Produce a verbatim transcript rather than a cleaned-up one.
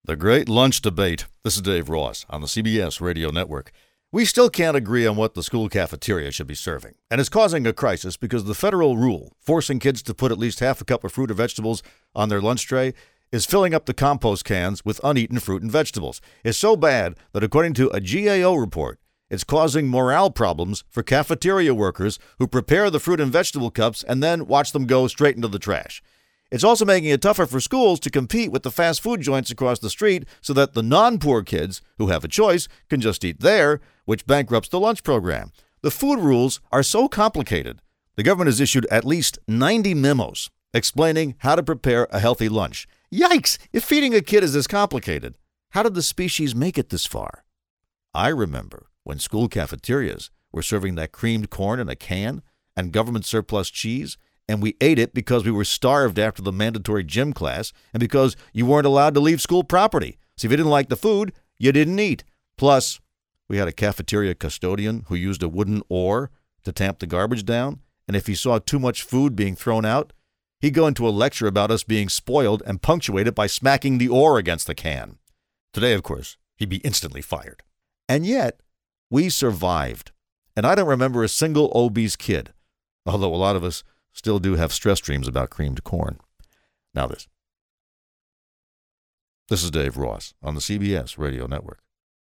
The Great Lunch Debate. This is Dave Ross on the C B S Radio Network. We still can't agree on what the school cafeteria should be serving, and it's causing a crisis because the federal rule forcing kids to put at least half a cup of fruit or vegetables on their lunch tray is filling up the compost cans with uneaten fruit and vegetables. It's so bad that according to a G A O report, it's causing morale problems for cafeteria workers who prepare the fruit and vegetable cups and then watch them go straight into the trash. It's also making it tougher for schools to compete with the fast food joints across the street so that the non-poor kids who have a choice can just eat there, which bankrupts the lunch program. The food rules are so complicated. The government has issued at least ninety memos explaining how to prepare a healthy lunch. Yikes! If feeding a kid is this complicated, how did the species make it this far? I remember when school cafeterias were serving that creamed corn in a can and government surplus cheese, and we ate it because we were starved after the mandatory gym class and because you weren't allowed to leave school property. So if you didn't like the food, you didn't eat. Plus, we had a cafeteria custodian who used a wooden oar to tamp the garbage down, and if he saw too much food being thrown out, he'd go into a lecture about us being spoiled and punctuate it by smacking the oar against the can. Today, of course, he'd be instantly fired. And yet, we survived. And I don't remember a single obese kid, although a lot of us still do have stress dreams about creamed corn. Now this. This is Dave Ross on the C B S Radio Network.